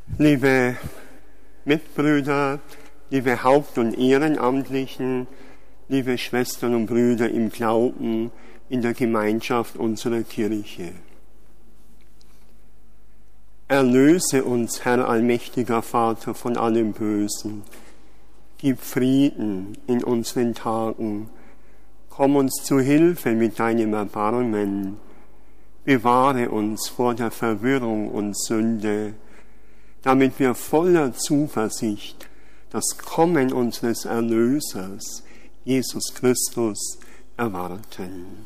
Liebe Mitbrüder, liebe Haupt- und Ehrenamtlichen, liebe Schwestern und Brüder im Glauben, in der Gemeinschaft unserer Kirche. Erlöse uns, Herr allmächtiger Vater, von allem Bösen. Gib Frieden in unseren Tagen. Komm uns zu Hilfe mit deinem Erbarmen. Bewahre uns vor der Verwirrung und Sünde, damit wir voller Zuversicht das Kommen unseres Erlösers, Jesus Christus, erwarten.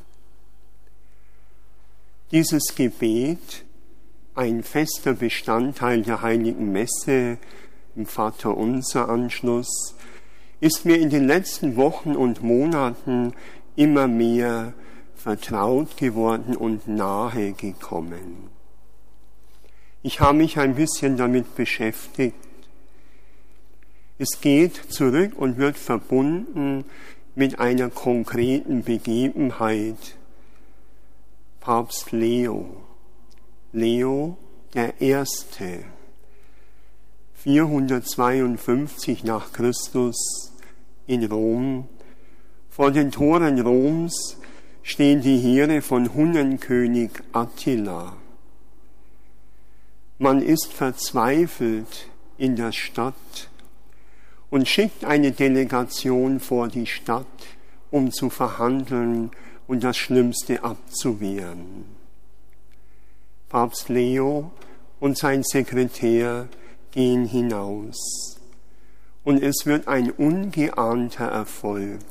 Dieses Gebet, ein fester Bestandteil der Heiligen Messe im Vaterunser Anschluss, ist mir in den letzten Wochen und Monaten immer mehr vertraut geworden und nahe gekommen. Ich habe mich ein bisschen damit beschäftigt. Es geht zurück und wird verbunden mit einer konkreten Begebenheit. Papst Leo der Erste, 452 nach Christus in Rom. Vor den Toren Roms stehen die Heere von Hunnenkönig Attila. Man ist verzweifelt in der Stadt und schickt eine Delegation vor die Stadt, um zu verhandeln und das Schlimmste abzuwehren. Papst Leo und sein Sekretär gehen hinaus und es wird ein ungeahnter Erfolg.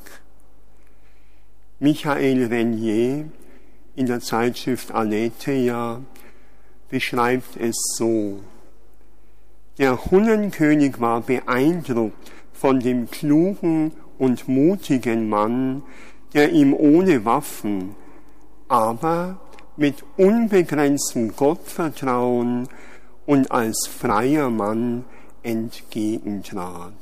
Michael Renier in der Zeitschrift Aletheia beschreibt es so: Der Hunnenkönig war beeindruckt von dem klugen und mutigen Mann, der ihm ohne Waffen, aber mit unbegrenztem Gottvertrauen und als freier Mann entgegentrat.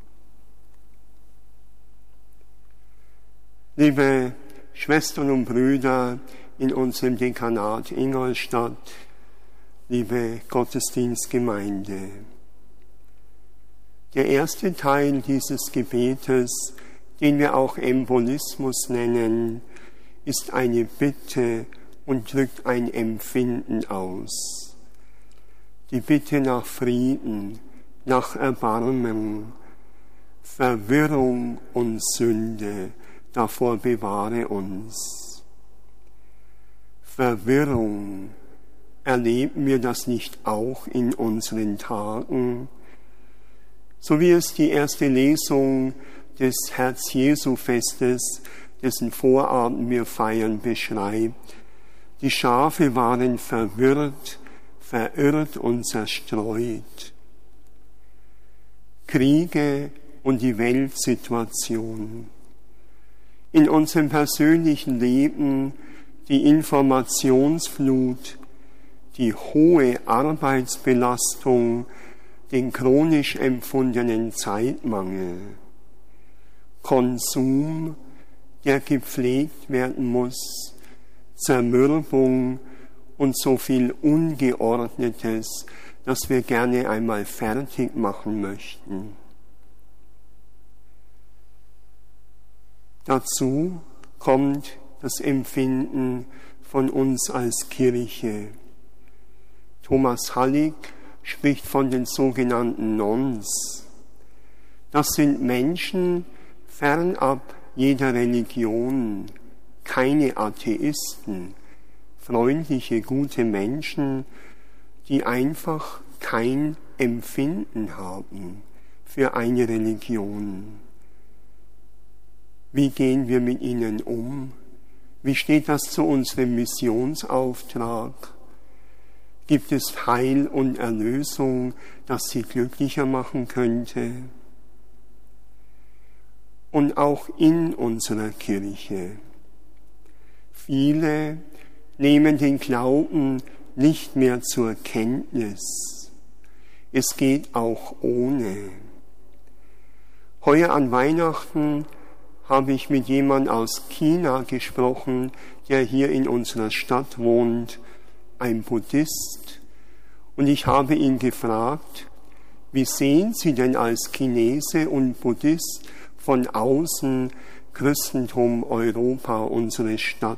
Liebe Schwestern und Brüder in unserem Dekanat Ingolstadt, liebe Gottesdienstgemeinde, der erste Teil dieses Gebetes, den wir auch Embolismus nennen, ist eine Bitte und drückt ein Empfinden aus. Die Bitte nach Frieden, nach Erbarmen, Verwirrung und Sünde, davor bewahre uns. Verwirrung, erleben wir das nicht auch in unseren Tagen? So wie es die erste Lesung des Herz-Jesu-Festes, dessen Vorabend wir feiern, beschreibt. Die Schafe waren verwirrt, verirrt und zerstreut. Kriege und die Weltsituation. In unserem persönlichen Leben die Informationsflut, die hohe Arbeitsbelastung, den chronisch empfundenen Zeitmangel, Konsum, der gepflegt werden muss, Zermürbung und so viel Ungeordnetes, das wir gerne einmal fertig machen möchten. Dazu kommt das Empfinden von uns als Kirche. Thomas Hallig spricht von den sogenannten Nons. Das sind Menschen fernab jeder Religion, keine Atheisten, freundliche, gute Menschen, die einfach kein Empfinden haben für eine Religion. Wie gehen wir mit ihnen um? Wie steht das zu unserem Missionsauftrag? Gibt es Heil und Erlösung, das sie glücklicher machen könnte? Und auch in unserer Kirche. Viele nehmen den Glauben nicht mehr zur Kenntnis. Es geht auch ohne. Heuer an Weihnachten habe ich mit jemandem aus China gesprochen, der hier in unserer Stadt wohnt, ein Buddhist. Und ich habe ihn gefragt, wie sehen Sie denn als Chinese und Buddhist von außen Christentum, Europa, unsere Stadt?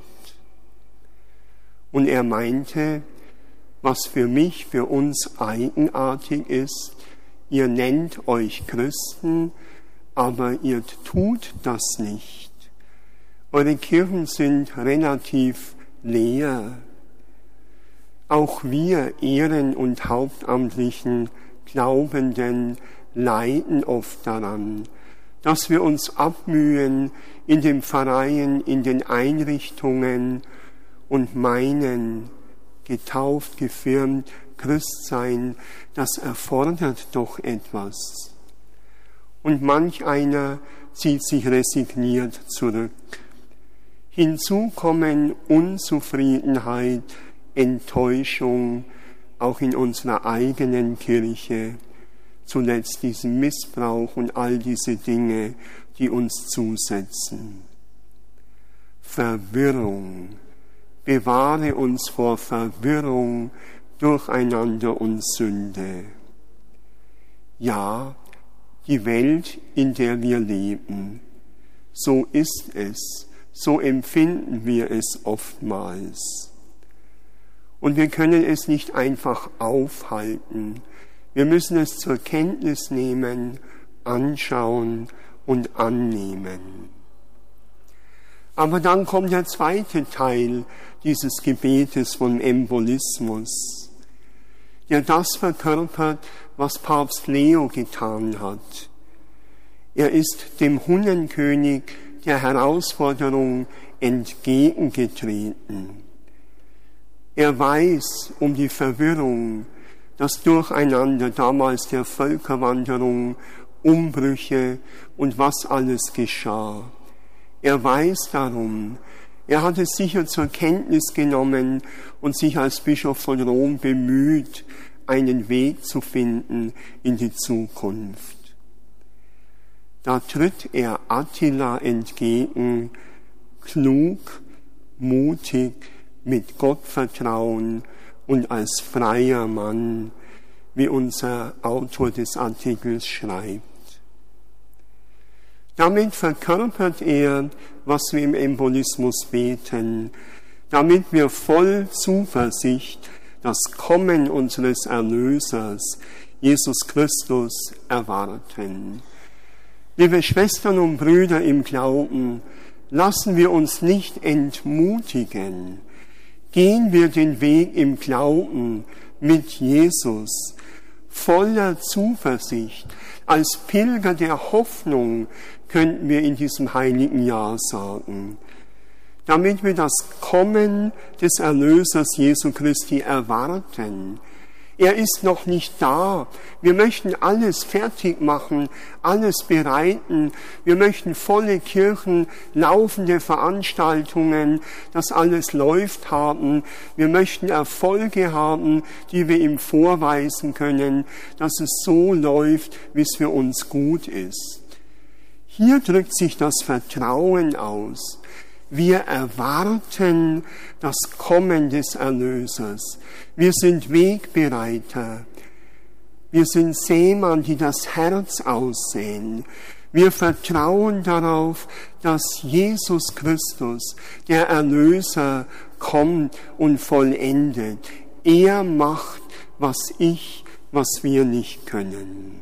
Und er meinte, was für mich, für uns eigenartig ist, ihr nennt euch Christen, aber ihr tut das nicht. Eure Kirchen sind relativ leer. Auch wir Ehren- und hauptamtlichen Glaubenden leiden oft daran, dass wir uns abmühen in den Pfarreien, in den Einrichtungen und meinen, getauft, gefirmt, Christsein, das erfordert doch etwas. Und manch einer zieht sich resigniert zurück. Hinzu kommen Unzufriedenheit, Enttäuschung, auch in unserer eigenen Kirche, zuletzt diesen Missbrauch und all diese Dinge, die uns zusetzen. Verwirrung. Bewahre uns vor Verwirrung, Durcheinander und Sünde. Ja, die Welt, in der wir leben, so ist es, so empfinden wir es oftmals. Und wir können es nicht einfach aufhalten. Wir müssen es zur Kenntnis nehmen, anschauen und annehmen. Aber dann kommt der zweite Teil dieses Gebetes vom Embolismus, der das verkörpert, was Papst Leo getan hat. Er ist dem Hunnenkönig der Herausforderung entgegengetreten. Er weiß um die Verwirrung, das Durcheinander damals der Völkerwanderung, Umbrüche und was alles geschah. Er weiß darum, er hat es sicher zur Kenntnis genommen und sich als Bischof von Rom bemüht, einen Weg zu finden in die Zukunft. Da tritt er Attila entgegen, klug, mutig, mit Gottvertrauen und als freier Mann, wie unser Autor des Artikels schreibt. Damit verkörpert er, was wir im Embolismus beten, damit wir voll Zuversicht das Kommen unseres Erlösers, Jesus Christus, erwarten. Liebe Schwestern und Brüder im Glauben, lassen wir uns nicht entmutigen. Gehen wir den Weg im Glauben mit Jesus, voller Zuversicht. Als Pilger der Hoffnung könnten wir in diesem heiligen Jahr sagen, damit wir das Kommen des Erlösers Jesu Christi erwarten. Er ist noch nicht da. Wir möchten alles fertig machen, alles bereiten. Wir möchten volle Kirchen, laufende Veranstaltungen, dass alles läuft haben. Wir möchten Erfolge haben, die wir ihm vorweisen können, dass es so läuft, wie es für uns gut ist. Hier drückt sich das Vertrauen aus. Wir erwarten das Kommen des Erlösers. Wir sind Wegbereiter. Wir sind Seemann, die das Herz aussehen. Wir vertrauen darauf, dass Jesus Christus, der Erlöser, kommt und vollendet. Er macht, was wir nicht können.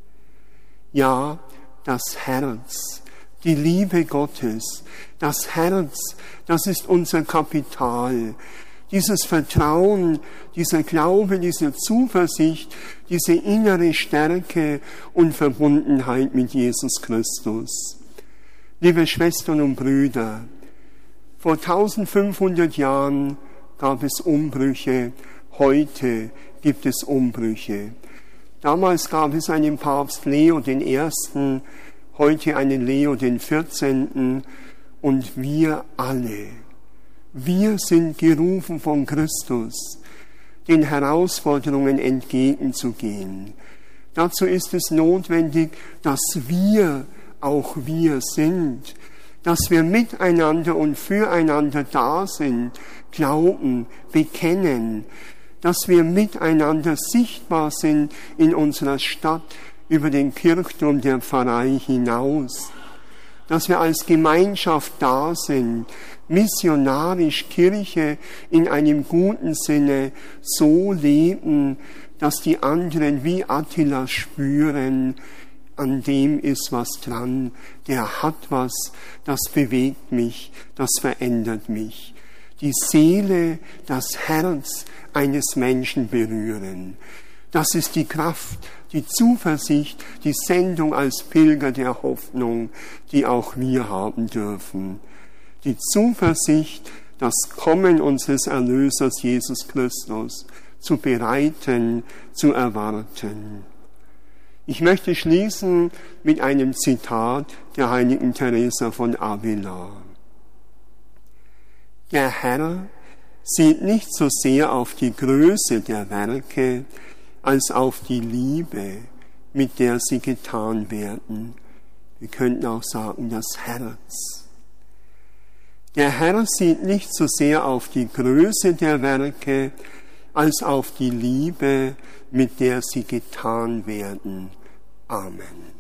Ja, das Herz, die Liebe Gottes, das Herz, das ist unser Kapital. Dieses Vertrauen, dieser Glaube, diese Zuversicht, diese innere Stärke und Verbundenheit mit Jesus Christus. Liebe Schwestern und Brüder, vor 1500 Jahren gab es Umbrüche, heute gibt es Umbrüche. Damals gab es einen Papst Leo I., heute einen Leo XIV. Und wir alle, wir sind gerufen von Christus, den Herausforderungen entgegenzugehen. Dazu ist es notwendig, dass wir auch wir sind, dass wir miteinander und füreinander da sind, glauben, bekennen, dass wir miteinander sichtbar sind in unserer Stadt über den Kirchturm der Pfarrei hinaus, dass wir als Gemeinschaft da sind, missionarisch Kirche in einem guten Sinne so leben, dass die anderen wie Attila spüren, an dem ist was dran, der hat was, das bewegt mich, das verändert mich. Die Seele, das Herz eines Menschen berühren. Das ist die Kraft, die Zuversicht, die Sendung als Pilger der Hoffnung, die auch wir haben dürfen. Die Zuversicht, das Kommen unseres Erlösers Jesus Christus zu bereiten, zu erwarten. Ich möchte schließen mit einem Zitat der heiligen Teresa von Avila. Der Herr sieht nicht so sehr auf die Größe der Werke, als auf die Liebe, mit der sie getan werden. Wir könnten auch sagen, das Herz. Der Herr sieht nicht so sehr auf die Größe der Werke, als auf die Liebe, mit der sie getan werden. Amen.